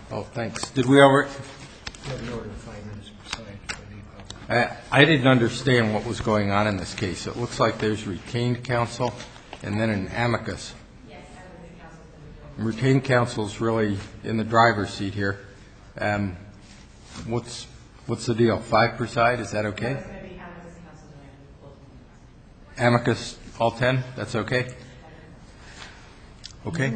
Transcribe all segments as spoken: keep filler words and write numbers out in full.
Oh, thanks. Did we already? I, I didn't understand what was going on in this case. It looks like there's retained counsel and then an amicus. Yes, I would be counsel. Retained counsel's really in the driver's seat here. Um, what's what's the deal? Five per side? Is that okay? No, it's going to be amicus counsel and Amicus, all ten? That's okay? Okay.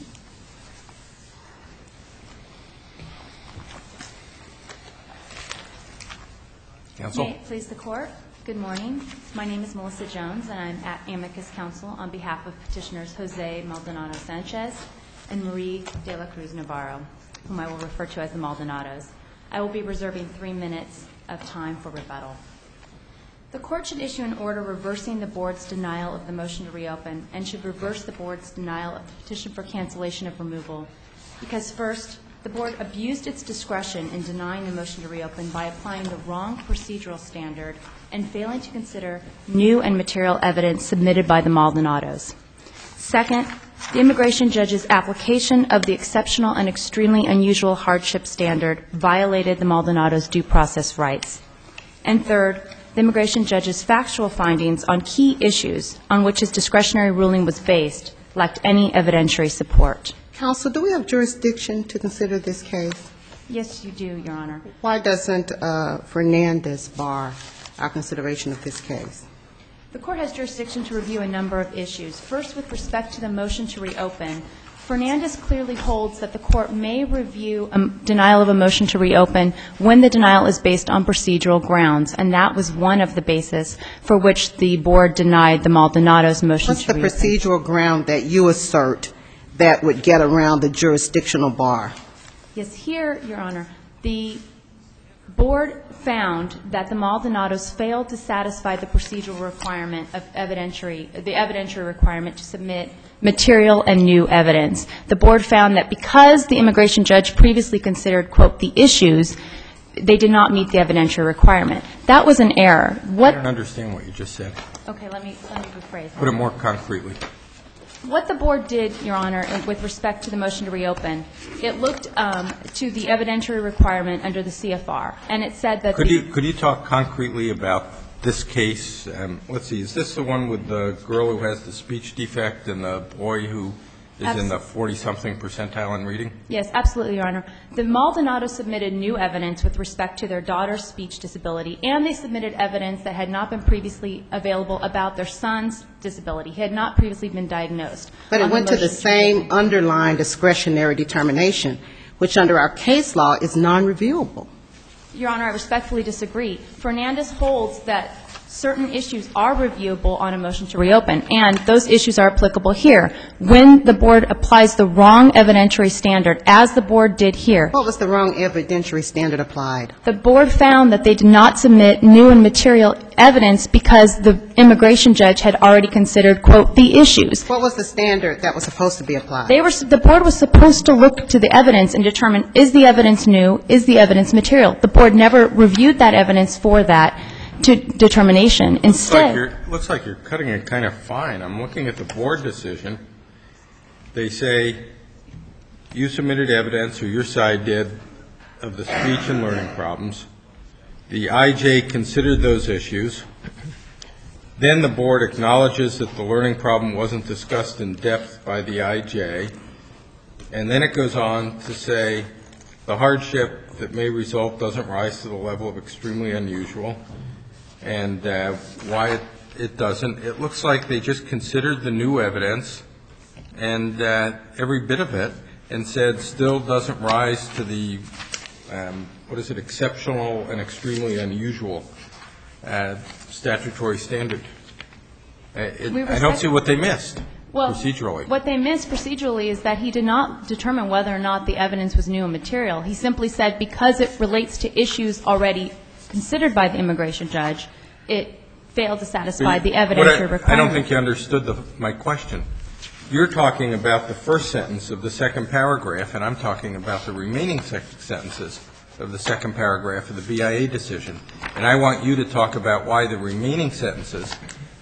Counsel? May it please the Court. Good morning. My name is Melissa Jones, and I'm at Amicus Counsel on behalf of petitioners Jose Maldonado Sanchez and Marie de la Cruz Navarro, whom I will refer to as the Maldonados. I will be reserving three minutes of time for rebuttal. The Court should issue an order reversing the Board's denial of the motion to reopen and should reverse the Board's denial of the petition for cancellation of removal because, first, the Board abused its discretion in denying the motion to reopen by applying the wrong procedural standard and failing to consider new and material evidence submitted by the Maldonados. Second, the immigration judge's application of the exceptional and extremely unusual hardship standard violated the Maldonados' due process rights. And third, the immigration judge's factual findings on key issues on which his discretionary ruling was based lacked any evidentiary support. Counsel, do we have jurisdiction to consider this case? Yes, you do, Your Honor. Why doesn't uh, Fernandez bar our consideration of this case? The Court has jurisdiction to review a number of issues. First, with respect to the motion to reopen, Fernandez clearly holds that the Court may review a denial of a motion to reopen when the denial is based on procedural grounds, and that was one of the bases for which the Board denied the Maldonados' motion What's to the reopen. procedural ground that you assert that would get around the jurisdictional bar? Yes, here, Your Honor, the Board found that the Maldonados failed to satisfy the procedural requirement of evidentiary, the evidentiary requirement to submit material and new evidence. The Board found that because the immigration judge previously considered, quote, the issues, they did not meet the evidentiary requirement. That was an error. What I don't understand what you just said. Okay, let me, let me rephrase. Put it more concretely. What the Board did, Your Honor, with respect to the motion to reopen, it looked um, to the evidentiary requirement under the C F R, and it said that Could the you, could you talk concretely about this case? Um, let's see, is this the one with the girl who has the speech defect and the boy who is Abs- in the forty-something percentile in reading? Yes, absolutely, Your Honor. The Maldonados submitted new evidence with respect to their daughter's speech disability, and they submitted evidence that had not been previously available about their son's disability. He had not previously been diagnosed. But it on went to the motion same reopen. underlying discretionary determination, which under our case law is non-reviewable. Your Honor, I respectfully disagree. Fernandez holds that certain issues are reviewable on a motion to reopen, and those issues are applicable here. When the Board applies the wrong evidentiary standard, as the Board did here, What was the wrong evidentiary standard applied? the Board found that they did not submit new and material evidence because the immigration judge had already considered, quote, the issues. What was the standard that was supposed to be applied? They were, the Board was supposed to look to the evidence and determine, is the evidence new, is the evidence material? The Board never reviewed that evidence for that to determination. Instead, Looks like you're, looks like you're cutting it kind of fine. I'm looking at the Board decision. They say you submitted evidence, or your side did, of the speech and learning problems. The I J considered those issues. Then the Board acknowledges that the learning problem wasn't discussed in depth by the I J. And then it goes on to say the hardship that may result doesn't rise to the level of extremely unusual. And uh, why it, it doesn't, it looks like they just considered the new evidence and uh, every bit of it and said still doesn't rise to the, um, what is it, exceptional and extremely unusual uh, statutory standard. Uh, it, We I don't see what they missed well, procedurally. what they missed procedurally is that he did not determine whether or not the evidence was new and material. He simply said because it relates to issues already considered by the immigration judge, it failed to satisfy the evidentiary I, requirement. I don't think you understood the, my question. You're talking about the first sentence of the second paragraph, and I'm talking about the remaining sentences of the second paragraph of the B I A decision. And I want you to talk about why the remaining sentences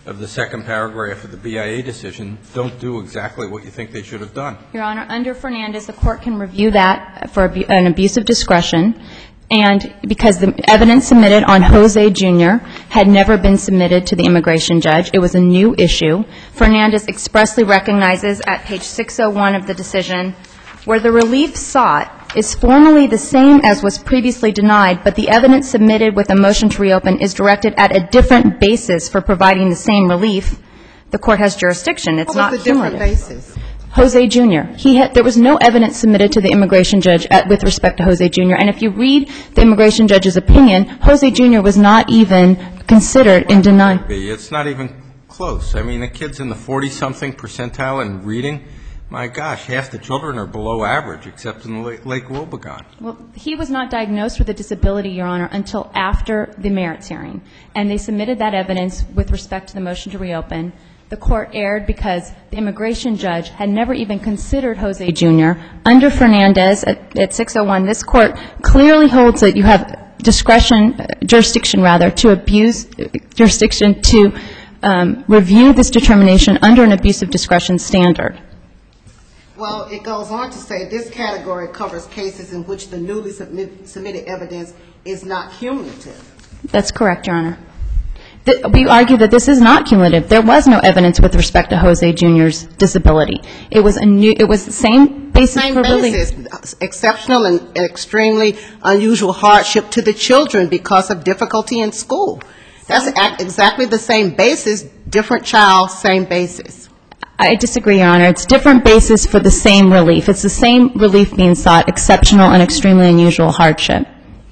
of the second paragraph of the B I A decision don't do exactly what you think they should have done. Your Honor, under Fernandez, the court can review that for abu- an abuse of discretion, and because the evidence submitted on Jose Junior had never been submitted to the immigration judge, it was a new issue. Fernandez expressly recognizes at page six oh one of the decision where the relief sought is formally the same as was previously denied, but the evidence submitted with a motion to reopen is directed at a different basis for providing the same relief, the court has jurisdiction. It's not What was the different cumulative. basis? Jose Junior He had, there was no evidence submitted to the immigration judge at, with respect to Jose Junior And if you read the immigration judge's opinion, Jose Junior was not even considered in denying. It's not even close. I mean, the kid's in the forty-something percentile in reading. My gosh, half the children are below average, except in Lake Lake Wobegon. Well, he was not diagnosed with a disability, Your Honor, until after the merits hearing. And they submitted that evidence with respect to the motion to reopen. The court erred because the immigration judge had never even considered Jose Junior Under Fernandez at, at six oh one, this court clearly holds that you have discretion, uh, jurisdiction rather, to abuse, uh, jurisdiction to um, review this determination under an abuse of discretion standard. Well, it goes on to say this category covers cases in which the newly submit, submitted evidence is not cumulative. That's correct, Your Honor. The, we argue that this is not cumulative. There was no evidence with respect to Jose Junior's disability. It was a new. It was the same basis Same for basis, relief. exceptional and extremely unusual hardship to the children because of difficulty in school. That's ac- exactly the same basis, different child, same basis. I disagree, Your Honor. It's different basis for the same relief. It's the same relief being sought, exceptional and extremely unusual hardship.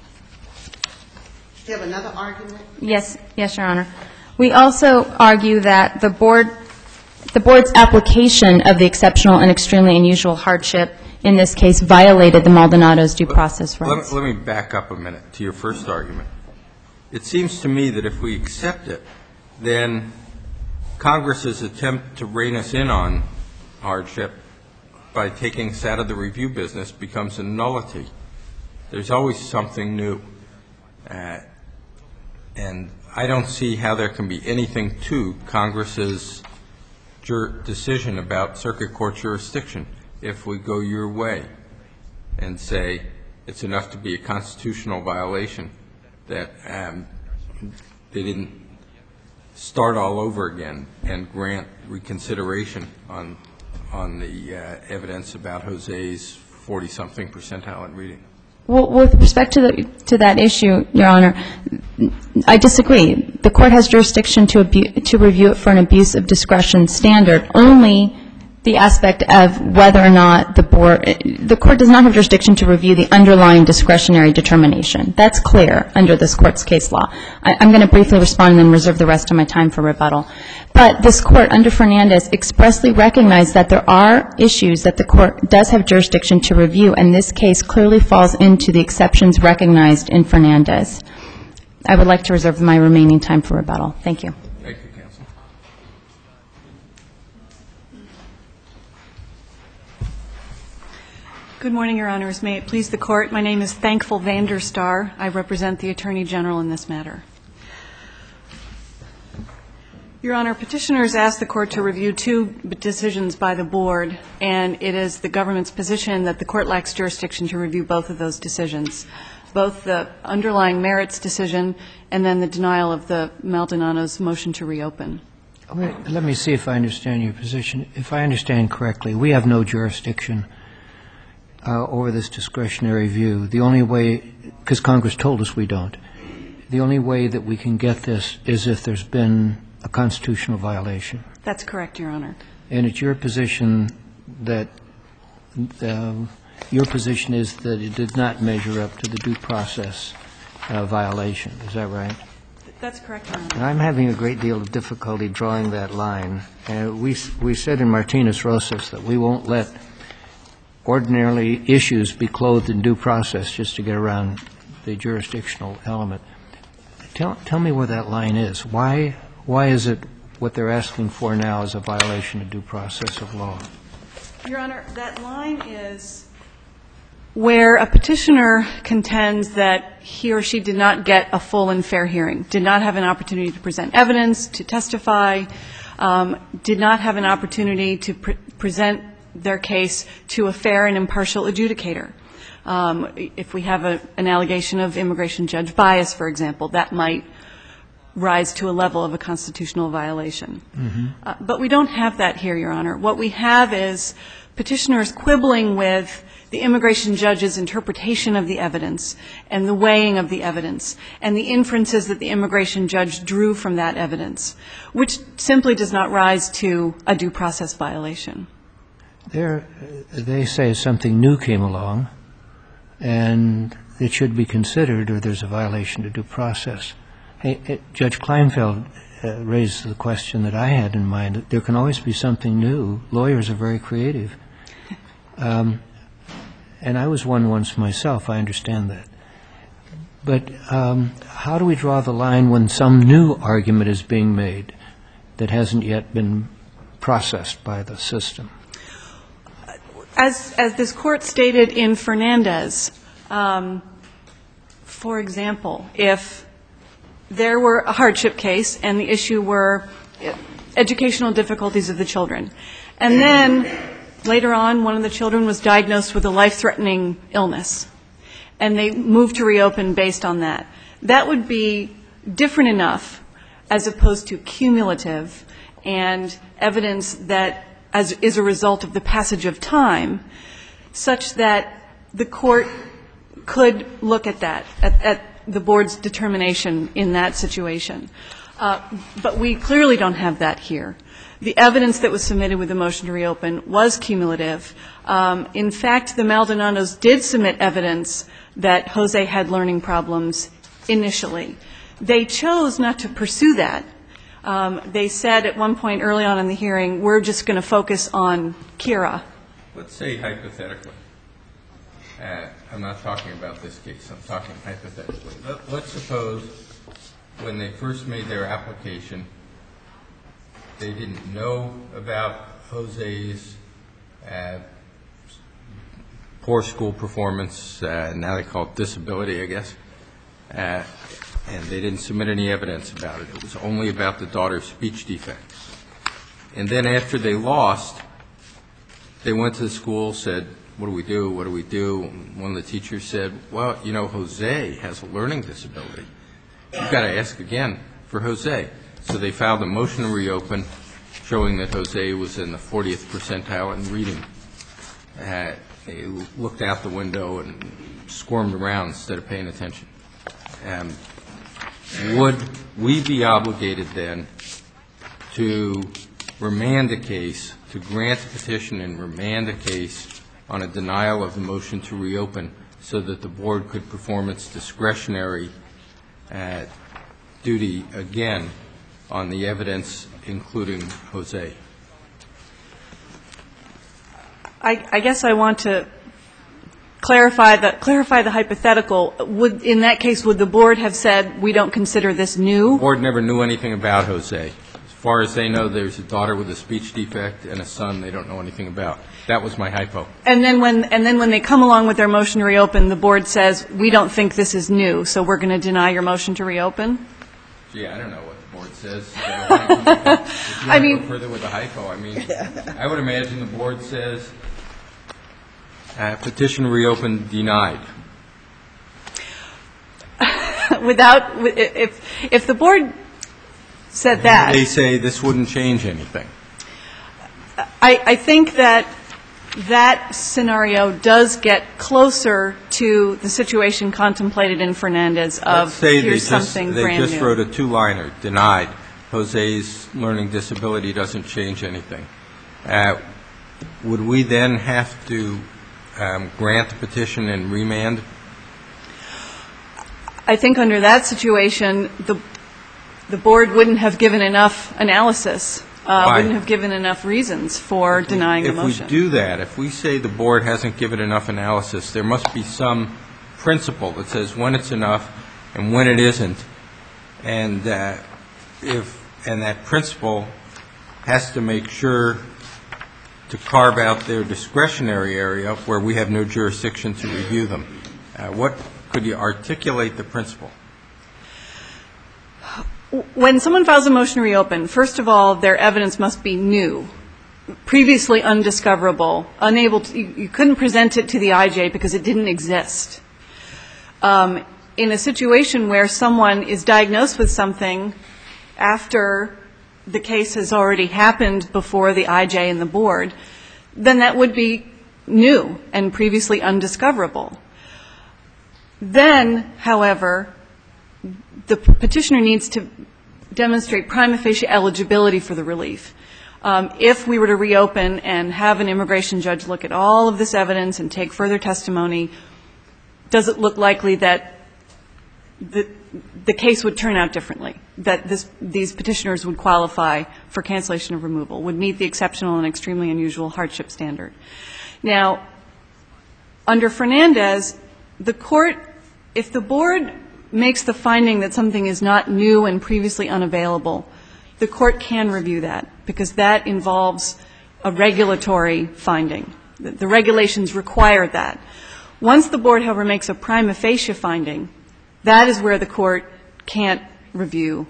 Do you have another argument? Yes, yes, Your Honor. We also argue that the board, the board's application of the exceptional and extremely unusual hardship in this case violated the Maldonado's due process Let, rights. let me back up a minute to your first argument. It seems to me that if we accept it, then Congress's attempt to rein us in on hardship by taking us out of the review business becomes a nullity. There's always something new. Uh, and I don't see how there can be anything to Congress's jur- decision about circuit court jurisdiction if we go your way and say it's enough to be a constitutional violation that um, they didn't start all over again and grant reconsideration on on the uh, evidence about Jose's forty-something percentile in reading. Well, with respect to the, to that issue, Your Honor, I disagree. The court has jurisdiction to abu- to review it for an abuse of discretion standard. Only the aspect of whether or not the board, the court does not have jurisdiction to review the underlying discretionary determination. That's clear under this court's case law. I, I'm going to briefly respond and then reserve the rest of my time for rebuttal. But this court under Fernandez expressly recognized that there are issues that the court does have jurisdiction to review, and this case clearly falls into the exceptions recognized in Fernandez. I would like to reserve my remaining time for rebuttal. Thank you. Thank you, counsel. Good morning, Your Honors. May it please the Court, my name is Thankful Vanderstar. I represent the Attorney General in this matter. Your Honor, petitioners asked the Court to review two decisions by the Board, and it is the government's position that the Court lacks jurisdiction to review both of those decisions, both the underlying merits decision and then the denial of the Maldonado's motion to reopen. Wait, let me see if I understand your position. If I understand correctly, we have no jurisdiction uh, over this discretionary view. The only way, because Congress told us we don't, the only way that we can get this is if there's been a constitutional violation. That's correct, Your Honor. And it's your position that uh, your position is that it did not measure up to the due process uh, violation. Is that right? That's correct, Your Honor. And I'm having a great deal of difficulty drawing that line. Uh, we we said in Martinez-Rosas that we won't let ordinarily issues be clothed in due process just to get around the jurisdictional element. Tell tell me where that line is. Why why is it what they're asking for now is a violation of due process of law? Your Honor, that line is Where a petitioner contends that he or she did not get a full and fair hearing, did not have an opportunity to present evidence, to testify, um, did not have an opportunity to pre- present their case to a fair and impartial adjudicator. Um, if we have a, an allegation of immigration judge bias, for example, that might rise to a level of a constitutional violation. Mm-hmm. Uh, but we don't have that here, Your Honor. What we have is petitioners quibbling with the immigration judge's interpretation of the evidence and the weighing of the evidence and the inferences that the immigration judge drew from that evidence, which simply does not rise to a due process violation. There, they say something new came along, and it should be considered, or there's a violation of due process. Hey, hey, Judge Kleinfeld uh, raised the question that I had in mind, that there can always be something new. Lawyers are very creative. Um, and I was one once myself, I understand that. But um, how do we draw the line when some new argument is being made that hasn't yet been processed by the system? As, as this Court stated in Fernandez, um, for example, if there were a hardship case and the issue were educational difficulties of the children, and then later on one of the children was diagnosed with a life-threatening illness, and they moved to reopen based on that, that would be different enough as opposed to cumulative and evidence that as is a result of the passage of time, such that the Court could look at that, at, at the Board's determination in that situation. Uh, but we clearly don't have that here. The evidence that was submitted with the motion to reopen was cumulative. Um, in fact, the Maldonados did submit evidence that Jose had learning problems initially. They chose not to pursue that. Um, they said at one point early on in the hearing, we're just going to focus on Kira. Let's say hypothetically. Uh, I'm not talking about this case. I'm talking hypothetically. Let, let's suppose when they first made their application, they didn't know about Jose's uh, poor school performance. Uh, now they call it disability, I guess. Uh, and they didn't submit any evidence about it. It was only about the daughter's speech defects. And then after they lost, they went to the school, said, what do we do, what do we do? And one of the teachers said, well, you know, Jose has a learning disability. You've got to ask again for Jose. So they filed a motion to reopen showing that Jose was in the fortieth percentile in reading. Uh, they looked out the window and squirmed around instead of paying attention. Um, would we be obligated then to remand a case, to grant a petition and remand a case on a denial of the motion to reopen so that the Board could perform its discretionary uh, duty again on the evidence, including Jose? I, I guess I want to clarify the clarify the hypothetical. Would, in that case, would the Board have said, we don't consider this new? The Board never knew anything about Jose. As far as they know, there's a daughter with a speech defect and a son they don't know anything about. That was my hypo. And then when and then when they come along with their motion to reopen, the Board says, we don't think this is new, so we're going to deny your motion to reopen? Yeah, I don't know what the Board says. If you I mean, go further with the hypo, I mean, I would imagine the Board says, uh, petition to reopen denied. Without, if if the Board said that. They say this wouldn't change anything. I, I think that that scenario does get closer to the situation contemplated in Fernandez of Let's say here's they just, something they brand just new. wrote a two-liner, denied. Jose's learning disability doesn't change anything. Uh, would we then have to um, grant the petition and remand? I think under that situation, the the Board wouldn't have given enough analysis, uh, Why? wouldn't have given enough reasons for denying the motion. If we do that, if we say the Board hasn't given enough analysis, there must be some principle that says when it's enough and when it isn't, and uh, if and that principle has to make sure to carve out their discretionary area where we have no jurisdiction to review them. Uh, what could you articulate the principle? When someone files a motion to reopen, first of all, their evidence must be new, previously undiscoverable, unable to, you, you couldn't present it to the I J because it didn't exist. Um, in a situation where someone is diagnosed with something after the case has already happened before the I J and the board, then that would be new and previously undiscoverable. Then, however, the petitioner needs to demonstrate prima facie eligibility for the relief. Um, if we were to reopen and have an immigration judge look at all of this evidence and take further testimony, does it look likely that the, the case would turn out differently, that this, these petitioners would qualify for cancellation of removal, would meet the exceptional and extremely unusual hardship standard? Now, under Fernandez, the court, if the board makes the finding that something is not new and previously unavailable, the court can review that, because that involves a regulatory finding. The, the regulations require that. Once the board, however, makes a prima facie finding, that is where the court can't review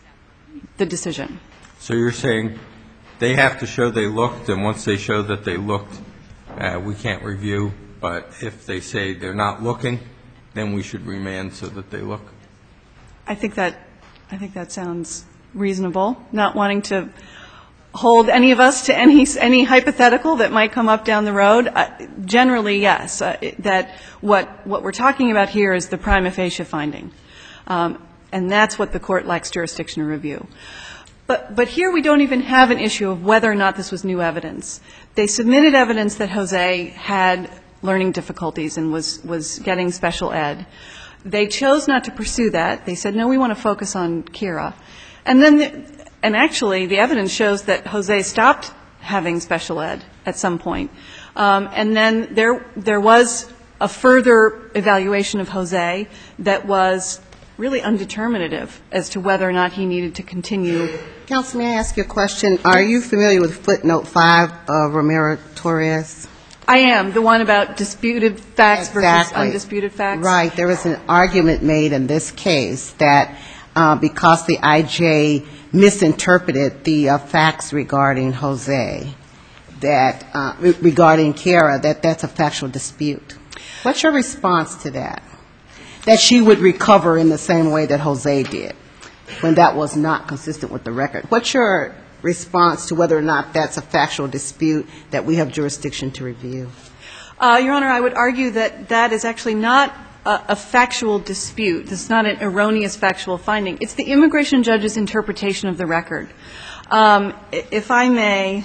the decision. So you're saying they have to show they looked, and once they show that they looked, uh, we can't review, but if they say they're not looking, then we should remand so that they look? I think that, I think that sounds reasonable, not wanting to hold any of us to any, any hypothetical that might come up down the road. Uh, generally, yes, uh, that what, what we're talking about here is the prima facie finding. Um, and that's what the court lacks jurisdiction to review. But, but here we don't even have an issue of whether or not this was new evidence. They submitted evidence that Jose had learning difficulties and was, was getting special ed. They chose not to pursue that. They said, no, we want to focus on Kira. And then, the, and actually, the evidence shows that Jose stopped having special ed at some point. Um, and then there, there was a further evaluation of Jose that was really undeterminative as to whether or not he needed to continue. Counsel, may I ask you a question? Are you familiar with footnote five of Romero-Torres? I am, the one about disputed facts versus Exactly. undisputed facts. Right. There was an argument made in this case that uh, because the I J misinterpreted the uh, facts regarding Jose, that uh, re- regarding Kira, that that's a factual dispute. What's your response to that? That she would recover in the same way that Jose did, when that was not consistent with the record. What's your response to whether or not that's a factual dispute that we have jurisdiction to review? Uh, Your Honor, I would argue that that is actually not a, a factual dispute. This is not an erroneous factual finding. It's the immigration judge's interpretation of the record. Um, if I may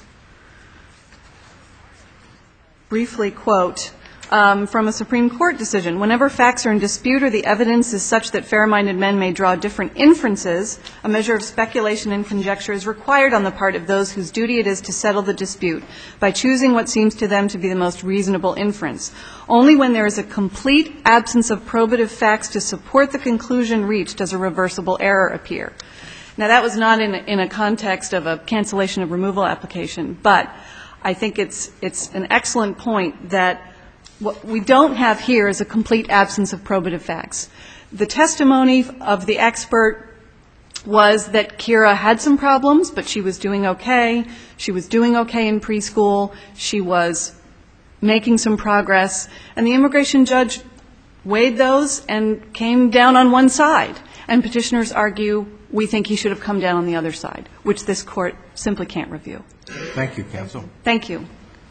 briefly quote um, from a Supreme Court decision, whenever facts are in dispute or the evidence is such that fair-minded men may draw different inferences, a measure of speculation and conjecture is required on the part of those whose duty it is to settle the dispute by choosing what seems to them to be the most reasonable inference. Only when there is a complete absence of probative facts to support the conclusion reached does a reversible error appear. Now, that was not in a, in a context of a cancellation of removal application, but I think it's, it's an excellent point that what we don't have here is a complete absence of probative facts. The testimony of the expert was that Kira had some problems, but she was doing okay. She was doing okay in preschool. She was making some progress. And the immigration judge weighed those and came down on one side. And petitioners argue, we think he should have come down on the other side, which this Court simply can't review. Thank you, counsel. Thank you.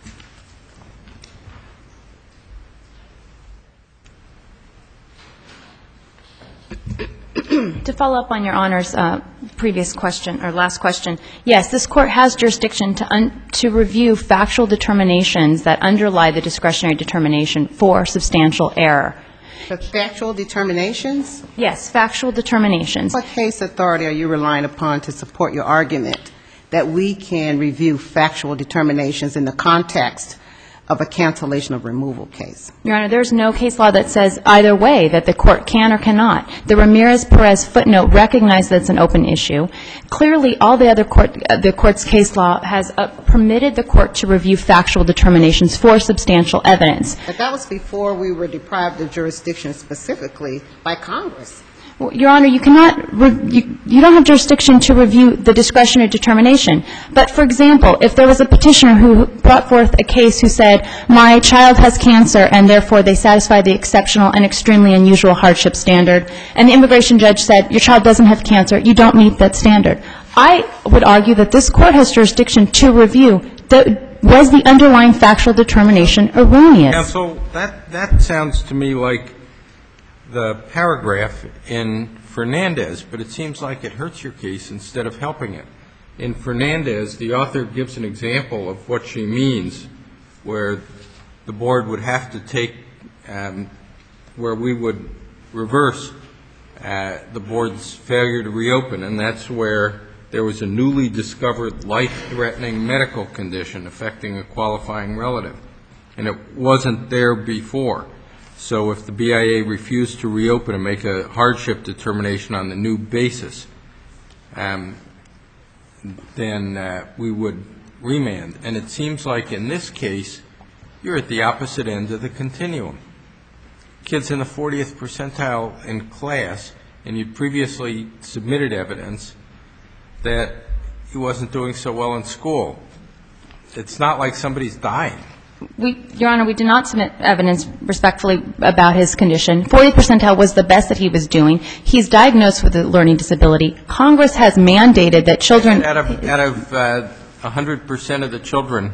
To follow up on Your Honor's uh, previous question, or last question, yes, this Court has jurisdiction to, un- to review factual determinations that underlie the discretionary determination for substantial error. The factual determinations? Yes, factual determinations. What case authority are you relying upon to support your argument that we can review factual determinations in the context of a cancellation of removal case. Your Honor, there's no case law that says either way, that the court can or cannot. The Ramirez-Perez footnote recognized that it's an open issue. Clearly, all the other court, uh, the court's case law has uh, permitted the court to review factual determinations for substantial evidence. But that was before we were deprived of jurisdiction specifically by Congress. Well, Your Honor, you cannot, re- you, you don't have jurisdiction to review the discretionary determination. But, for example, if there was a petitioner who brought forth a case who said, my child has cancer and therefore they satisfy the exceptional and extremely unusual hardship standard, and the immigration judge said, your child doesn't have cancer, you don't meet that standard. I would argue that this court has jurisdiction to review the, was the underlying factual determination erroneous? Counsel, that, that sounds to me like the paragraph in Fernandez, but it seems like it hurts your case instead of helping it. In Fernandez, the author gives an example of what she means, where the board would have to take, um, where we would reverse uh, the board's failure to reopen, and that's where there was a newly discovered life-threatening medical condition affecting a qualifying relative, and it wasn't there before. So if the B I A refused to reopen and make a hardship determination on the new basis, um, then uh, we would remand. And it seems like in this case, you're at the opposite end of the continuum. Kids in the fortieth percentile in class, and you previously submitted evidence that he wasn't doing so well in school. It's not like somebody's dying. We, Your Honor, we did not submit evidence respectfully about his condition. fortieth percentile was the best that he was doing. He's diagnosed with a learning disability. Congress has mandated that children... Out of, out of uh, one hundred percent of the children,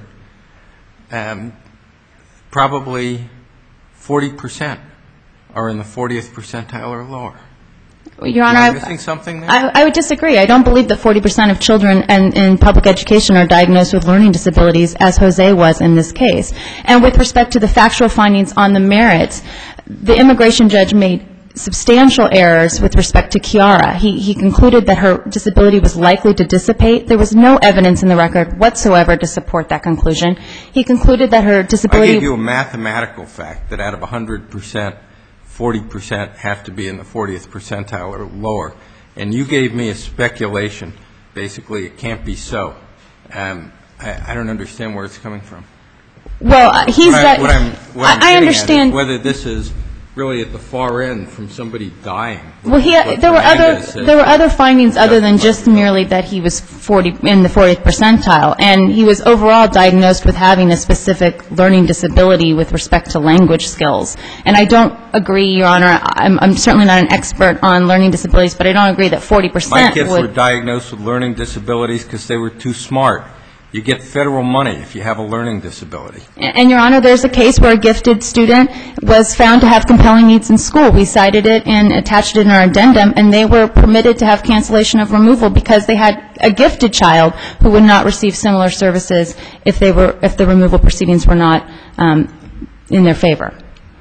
um, probably forty percent are in the fortieth percentile or lower. Your Honor, Am I missing something there? I, I would disagree. I don't believe that forty percent of children in, in public education are diagnosed with learning disabilities, as Jose was in this case. And with respect to the factual findings on the merits, the immigration judge made substantial errors with respect to Kiara. He, he concluded that her disability was likely to dissipate. There was no evidence in the record whatsoever to support that conclusion. He concluded that her disability... I gave you a mathematical fact that out of one hundred percent, forty percent have to be in the fortieth percentile or lower. And you gave me a speculation. Basically, it can't be so. Um, I, I don't understand where it's coming from. Well, uh, he's... What, I, what I'm, what I'm I, I getting understand... at is whether this is really at the far end from somebody dying. Well, he had, there were other there were other findings other than just merely that he was forty in the fortieth percentile, and he was overall diagnosed with having a specific learning disability with respect to language skills. And I don't agree, Your Honor. I'm, I'm certainly not an expert on learning disabilities, but I don't agree that forty percent would. My kids were diagnosed with learning disabilities because they were too smart. You get federal money if you have a learning disability. And, and, Your Honor, there's a case where a gifted student was found to have compelling needs in school. We cited it and attached it in our addendum, and they were permitted to have cancellation of removal because they had a gifted child who would not receive similar services if they were if the removal proceedings were not um, in their favor.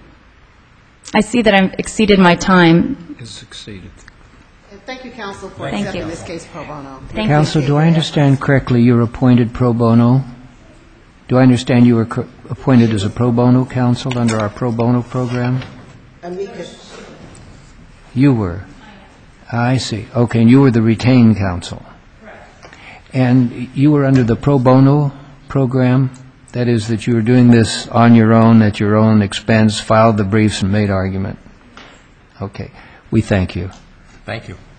I see that I've exceeded my time. It's exceeded. Thank you, counsel, for Thank accepting you. this case pro bono. Thank Counsel, you. do I understand correctly you're appointed pro bono? Do I understand you were co- appointed as a pro bono counsel under our pro bono program? Amicus. You were. I see. Okay, and you were the retained counsel. And you were under the pro bono program? That is, that you were doing this on your own, at your own expense, filed the briefs and made argument? Okay. We thank you. Thank you.